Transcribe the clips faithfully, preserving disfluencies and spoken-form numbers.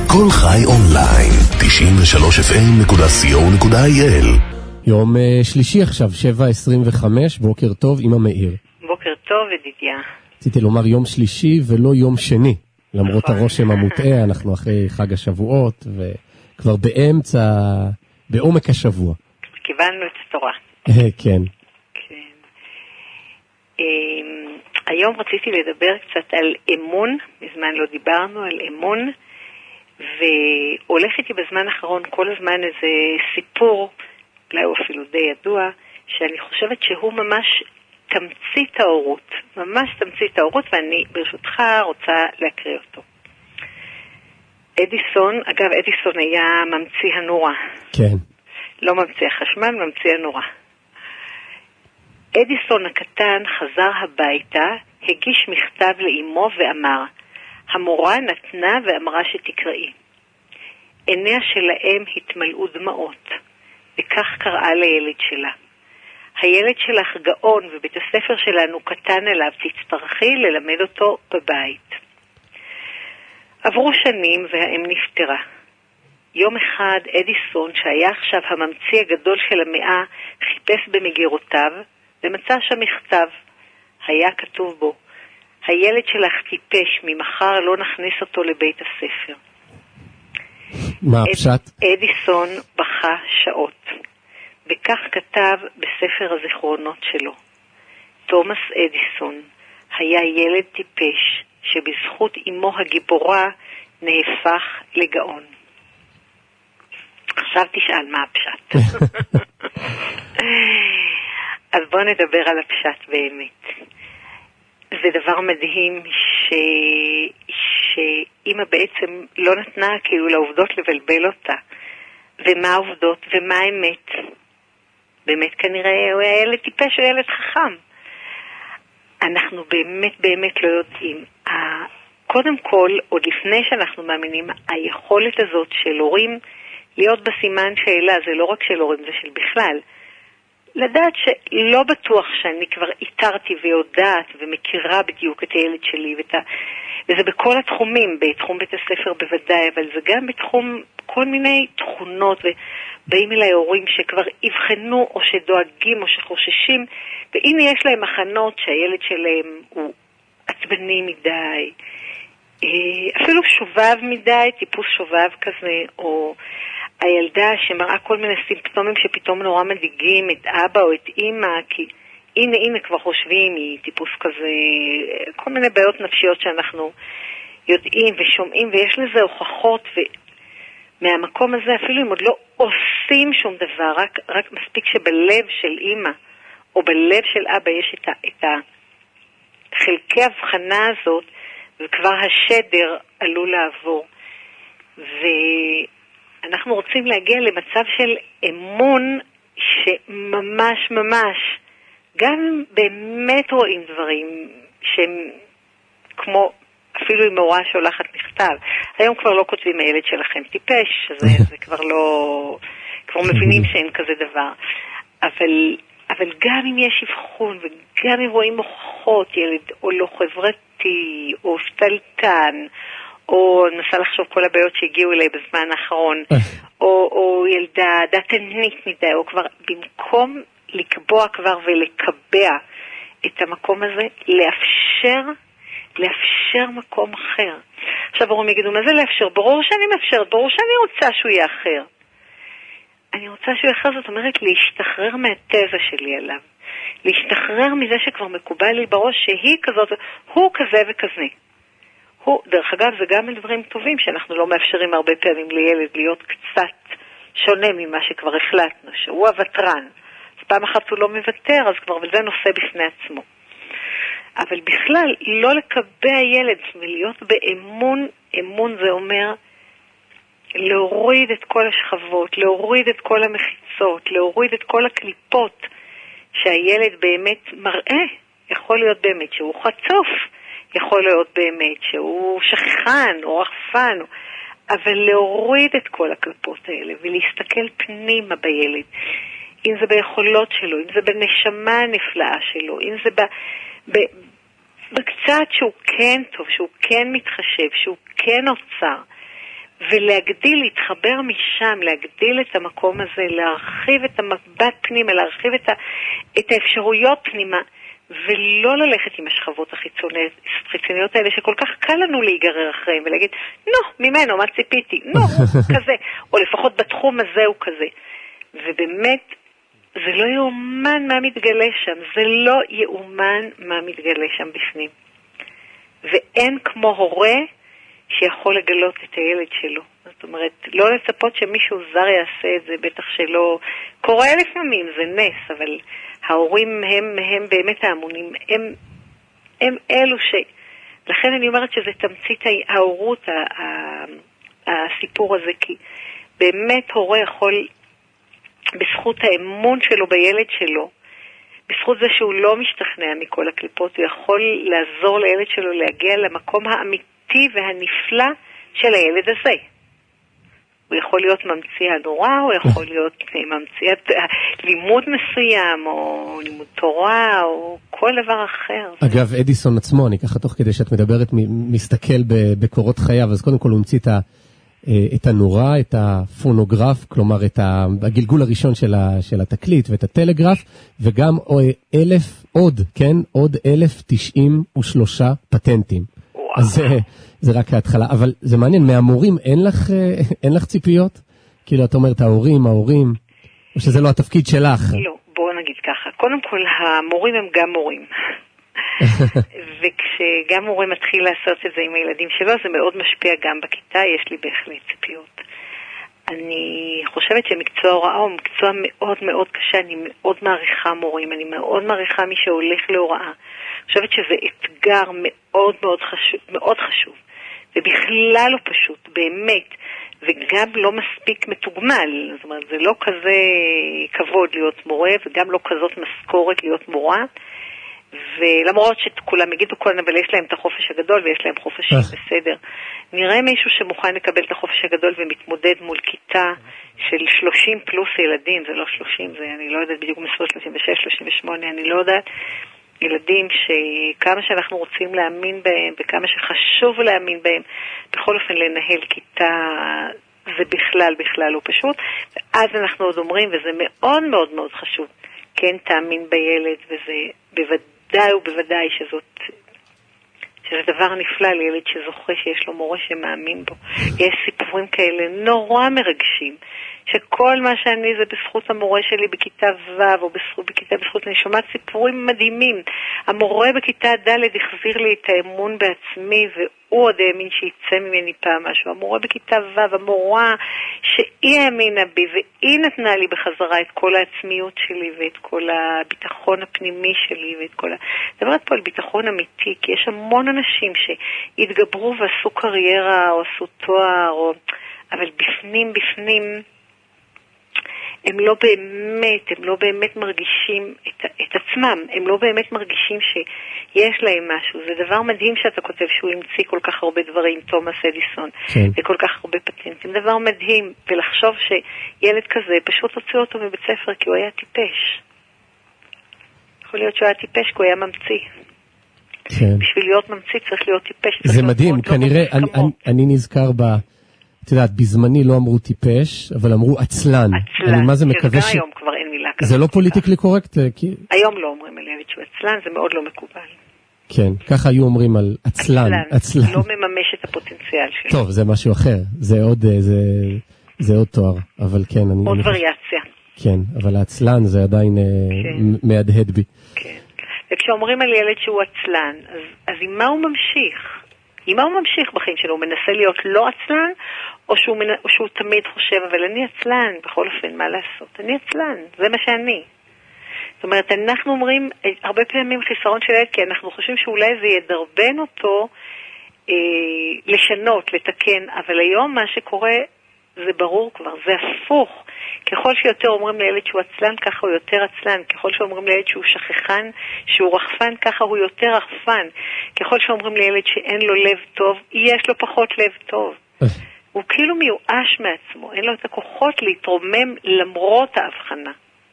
כל חי אונליין, תשעים ושלוש אף אם נקודה סי או נקודה איי אל. יום שלישי עכשיו, שבע עשרים וחמש, בוקר טוב, אמא מאיר. בוקר טוב, ידידיה. רציתי לומר יום שלישי ולא יום שני, למרות הרושם המוטעה, אנחנו אחרי חג השבועות, וכבר באמצע, בעומק השבוע. קיבלנו את התורה. כן. כן. היום רציתי לדבר קצת על אמון, מזמן לא דיברנו על אמון, והולך איתי בזמן האחרון כל הזמן איזה סיפור, אולי הוא אפילו די ידוע, שאני חושבת שהוא ממש תמצית ההורות, ממש תמצית ההורות, ואני ברשותך רוצה להקריא אותו. אדיסון, אגב אדיסון היה ממציא הנורה. כן. לא ממציא החשמל, ממציא הנורה. אדיסון הקטן חזר הביתה, הגיש מכתב לאמו ואמר, המורה נתנה ואמרה שתקראי. עיניה שלהם התמלאו דמעות, וכך קראה לילד שלה. הילד שלך גאון ובית הספר שלנו קטן אליו, תצטרכי ללמד אותו בבית. עברו שנים והאם נפטרה. יום אחד אדיסון, שהיה עכשיו הממציא הגדול של המאה, חיפש במגירותיו ומצא שם מכתב. היה כתוב בו, הילד שלך טיפש, ממחר לא נכניס אותו לבית הספר. מה הפשט? אדיסון בכה שעות, וכך כתב בספר הזיכרונות שלו. תומאס אדיסון היה ילד טיפש, שבזכות אמו הגיבורה נהפך לגאון. עכשיו תשאל מה הפשט. אז בואו נדבר על הפשט באמת. זה דבר מדהים ש... שאמא בעצם לא נתנה כאילו לעובדות לבלבל אותה. ומה העובדות ומה האמת? באמת כנראה הוא היה ילד טיפש או ילד חכם. אנחנו באמת באמת לא יודעים. קודם כל, עוד לפני שאנחנו מאמינים, היכולת הזאת של הורים להיות בסימן שאלה, זה לא רק של הורים, זה של בכלל. לדעת שלא בטוח שאני כבר איתרתי ויודעת ומכירה בדיוק את הילד שלי, ואת ה... וזה בכל התחומים, בתחום בית הספר בוודאי, אבל זה גם בתחום כל מיני תכונות, ובאים אליי הורים שכבר יבחנו או שדואגים או שחוששים, והנה יש להם מחנות שהילד שלהם הוא עצבני מדי, אפילו שובב מדי, טיפוס שובב כזה, או הילדה שמראה כל מיני סימפטומים שפתאום נורא מדאיגים את אבא או את אמא, כי הנה הנה כבר חושבים, היא טיפוס כזה, כל מיני בעיות נפשיות שאנחנו יודעים ושומעים, ויש לזה הוכחות, ומהמקום הזה אפילו אם עוד לא עושים שום דבר, רק, רק מספיק שבלב של אמא או בלב של אבא יש את, ה, את החלקי הבחנה הזאת, וכבר השדר עלול לעבור. ואנחנו רוצים להגיע למצב של אמון שממש ממש, גם באמת רואים דברים שהם כמו, אפילו עם הוראה שהולכת מכתב. היום כבר לא כותבים הילד שלכם טיפש, זה, זה כבר לא, כבר מבינים שאין כזה דבר. אבל, אבל גם אם יש אבחון וגם אם רואים הוכחות, ילד או לא חברתי או שתלטן, או ננסה לחשוב כל הבעיות שהגיעו אליי בזמן האחרון, או, או ילדה דתנית מדי, או כבר במקום לקבוע כבר ולקבע את המקום הזה, לאפשר, לאפשר מקום אחר. עכשיו הורים יגידו, מה זה לאפשר? ברור שאני מאפשרת, ברור שאני רוצה שהוא יהיה אחר. אני רוצה שהוא יהיה אחר, זאת אומרת להשתחרר מהטבע שלי עליו. להשתחרר מזה שכבר מקובל לי בראש שהיא כזאת, הוא כזה וכזה. הוא, דרך אגב, זה גם דברים טובים שאנחנו לא מאפשרים הרבה פעמים לילד להיות קצת שונה ממה שכבר החלטנו, שהוא הוותרן. אז פעם אחת הוא לא מוותר, אז כבר וזה נושא בפני עצמו. אבל בכלל, לא לקבע ילד ולהיות באמון, אמון זה אומר להוריד את כל השכבות, להוריד את כל המחיצות, להוריד את כל הקליפות שהילד באמת מראה. יכול להיות באמת שהוא חצוף, יכול להיות באמת שהוא שכחן או רחפן, אבל להוריד את כל הקליפות האלה ולהסתכל פנימה בילד. אם זה ביכולות שלו, אם זה בנשמה הנפלאה שלו, אם זה ב, ב, בקצת שהוא כן טוב, שהוא כן מתחשב, שהוא כן נוצר. ולהגדיל, להתחבר משם, להגדיל את המקום הזה, להרחיב את המבט פנימה, להרחיב את, ה, את האפשרויות פנימה, ולא ללכת עם השכבות החיצוניות האלה, שכל כך קל לנו להיגרר אחריהם, ולהגיד, נו, ממנו, מה ציפיתי? נו, כזה. או לפחות בתחום הזה הוא כזה. ובאמת, זה לא יאומן מה מתגלה שם, זה לא יאומן מה מתגלה שם בפנים. ואין כמו הורה שיכול לגלות את הילד שלו. זאת אומרת, לא לצפות שמישהו זר יעשה את זה, בטח שלא קורה לפעמים, זה נס, אבל ההורים הם, הם באמת האמונים, הם, הם אלו ש... לכן אני אומרת שזה תמצית ההורות, הסיפור הזה, כי באמת הורה יכול, בזכות האמון שלו בילד שלו, בזכות זה שהוא לא משתכנע מכל הקליפות, הוא יכול לעזור לילד שלו להגיע למקום האמיתי והנפלא של הילד הזה. הוא יכול להיות ממציא הנורא, הוא יכול להיות ממציא לימוד מסוים, או לימוד תורה, או כל דבר אחר. אגב, אדיסון עצמו, אני ככה תוך כדי שאת מדברת, מסתכל בקורות חייו, אז קודם כל הוא המציא את ה... את הנורה, את הפונוגרף, כלומר את הגלגול הראשון של, ה, של התקליט ואת הטלגרף, וגם אלף עוד, כן, עוד אלף תשעים ושלושה פטנטים. וואו. אז זה, זה רק ההתחלה, אבל זה מעניין, מהמורים אין לך, אין לך ציפיות? כאילו את אומרת ההורים, ההורים, או שזה לא התפקיד שלך? לא, בואו נגיד ככה, קודם כל המורים הם גם מורים. וכשגם מורה מתחיל לעשות את זה עם הילדים שלו, זה מאוד משפיע גם בכיתה, יש לי בהחלט ציפיות. אני חושבת שמקצוע הוראה הוא מקצוע מאוד מאוד קשה, אני מאוד מעריכה מורים, אני מאוד מעריכה מי שהולך להוראה. אני חושבת שזה אתגר מאוד מאוד חשוב, מאוד חשוב, ובכלל לא פשוט, באמת, וגם לא מספיק מתוגמל, זאת אומרת, זה לא כזה כבוד להיות מורה, וגם לא כזאת משכורת להיות מורה, ולמרות שכולם יגידו כל, אבל יש להם את החופש הגדול ויש להם חופש בסדר. נראה מישהו שמוכן לקבל את החופש הגדול ומתמודד מול כיתה של שלושים פלוס ילדים, זה לא שלושים, זה אני לא יודעת בדיוק מספר שלושים ושש, שלושים ושמונה, אני לא יודעת. ילדים שכמה שאנחנו רוצים להאמין בהם וכמה שחשוב להאמין בהם, בכל אופן לנהל כיתה זה בכלל בכלל לא פשוט. ואז אנחנו עוד אומרים, וזה מאוד מאוד מאוד חשוב, כן תאמין בילד, וזה בוודאי ובוודאי שזאת, שזה דבר נפלא לילד שזוכה שיש לו מורה שמאמין בו. יש סיפורים כאלה נורא מרגשים, שכל מה שאני זה בזכות המורה שלי בכיתה ו' או בזכות, בכיתה בזכות, אני שומעת סיפורים מדהימים. המורה בכיתה ד' החזיר לי את האמון בעצמי, והוא עוד האמין שיצא ממני פעם משהו. המורה בכיתה ו', המורה שהיא האמינה בי, והיא נתנה לי בחזרה את כל העצמיות שלי, ואת כל הביטחון הפנימי שלי, ואת כל ה... דברת פה על ביטחון אמיתי, כי יש המון אנשים שהתגברו ועשו קריירה, או עשו תואר, או... אבל בפנים, בפנים, הם לא באמת, הם לא באמת מרגישים את, את עצמם, הם לא באמת מרגישים שיש להם משהו. זה דבר מדהים שאתה כותב שהוא המציא כל כך הרבה דברים, תומאס אדיסון, כן. וכל כך הרבה פטנטים. דבר מדהים, ולחשוב שילד כזה פשוט הוציא אותו מבית ספר כי הוא היה טיפש. יכול להיות שהוא היה טיפש כי הוא היה ממציא. כן. בשביל להיות ממציא צריך להיות טיפש. זה מדהים, כנראה, אני, אני, אני נזכר ב... את יודעת, בזמני לא אמרו טיפש, אבל אמרו עצלן. עצלן, אני מה זה מקווה ש... היום כבר אין מילה כזאת. זה לא פוליטיקלי קורקט? כי... היום לא אומרים על ילד שהוא עצלן, זה מאוד לא מקובל. כן, ככה היו אומרים על עצלן. עצלן, לא מממש את הפוטנציאל שלו. טוב, זה משהו אחר, זה עוד, זה, זה עוד תואר, אבל כן. אני, עוד אני... וריאציה. כן, אבל העצלן זה עדיין כן. מהדהד בי. כן, וכשאומרים על ילד שהוא עצלן, אז, אז עם מה הוא ממשיך? עם מה הוא ממשיך בחיים שלו? הוא מנסה להיות לא עצלן, או שהוא, או שהוא תמיד חושב, אבל אני עצלן, בכל אופן, מה לעשות? אני עצלן, זה מה שאני. זאת אומרת, אנחנו אומרים הרבה פעמים חיסרון של ילד, כי אנחנו חושבים שאולי זה ידרבן אותו אה, לשנות, לתקן, אבל היום מה שקורה זה ברור כבר, זה הפוך. ככל שיותר אומרים לילד שהוא עצלן, ככה הוא יותר עצלן. ככל שאומרים לילד שהוא שכחן, שהוא רחפן, ככה הוא יותר רחפן. ככל שאומרים לילד שאין לו לב טוב, יש לו פחות לב טוב. הוא כאילו מיואש מעצמו, אין לו את הכוחות להתרומם למרות ההבחנה.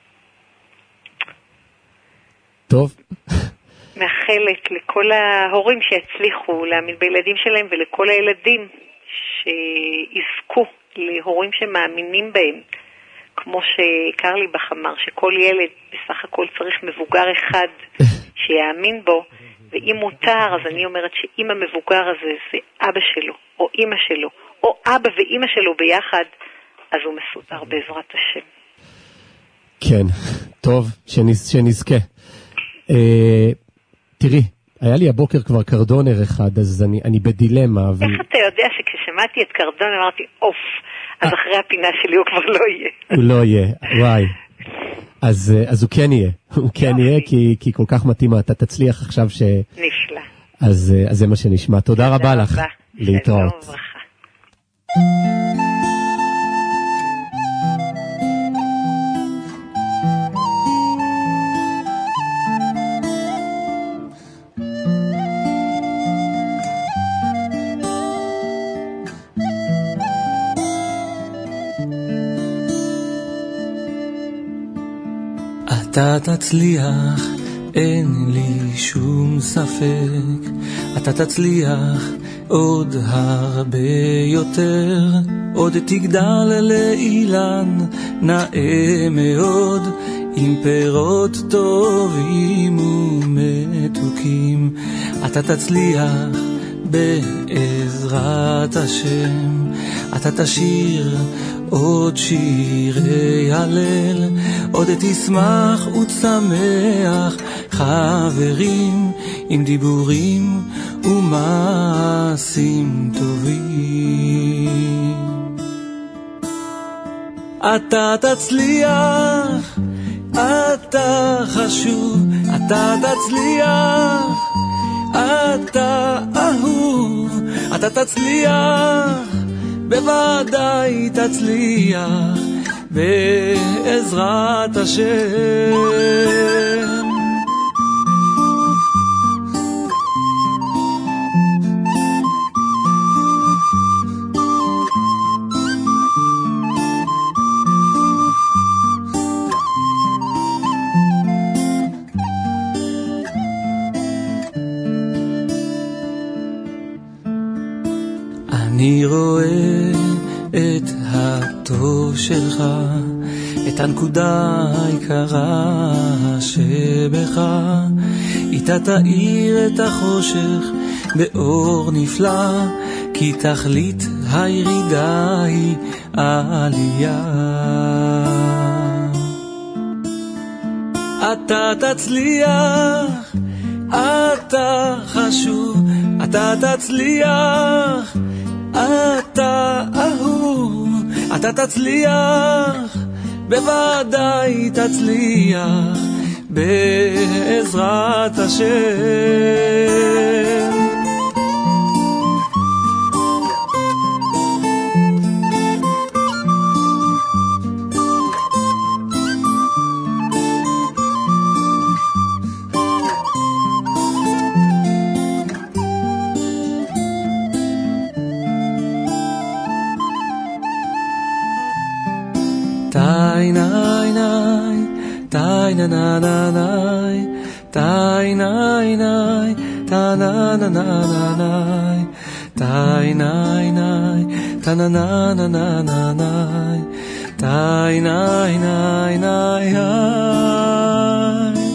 טוב. מאחלת לכל ההורים שהצליחו להאמין בילדים שלהם, ולכל הילדים שיזכו יזכו להורים שמאמינים בהם, כמו שקרליבך אמר, שכל ילד בסך הכל צריך מבוגר אחד שיאמין בו, ואם מותר, אז אני אומרת שאם המבוגר הזה זה אבא שלו, או אמא שלו, או אבא ואמא שלו ביחד, אז הוא מסודר בעזרת השם. כן, טוב, שנז, שנזכה. אה, תראי, היה לי הבוקר כבר קרדונר אחד, אז אני, אני בדילמה. ו... איך אתה יודע שכששמעתי את קרדונר אמרתי, אוף, אז אחרי הפינה שלי הוא כבר לא יהיה. הוא לא יהיה, וואי. אז, אז הוא כן יהיה, הוא כן יהיה, כי, כי כל כך מתאים, אתה תצליח עכשיו ש... נפלא. אז, אז זה מה שנשמע. תודה, תודה רבה לך. להתראות. שלום וברכה. אתה תצליח, אין לי שום ספק, אתה תצליח עוד הרבה יותר, עוד תגדל לאילן נאה מאוד, עם פירות טובים ומתוקים. אתה תצליח בעזרת השם, אתה תשיר עוד שירי הלל, עוד תשמח ותשמח חברים, עם דיבורים ומעשים טובים. אתה תצליח, אתה חשוב, אתה תצליח, אתה אהוב, אתה תצליח, בוודאי תצליח בעזרת השם. אני רואה את הטוב שלך, את הנקודה העיקרה שבך, איתה תאיר את החושך באור נפלא, כי תכלית הירידה היא עלייה. אתה תצליח, אתה חשוב, אתה תצליח, אתה אהוב, אתה תצליח, בוודאי תצליח בעזרת השם. Tai nai nai, tai na na na nai, tai nai nai, ta na na na na nai, tai nai nai, ta na na na na na nai, tai nai nai nai nai.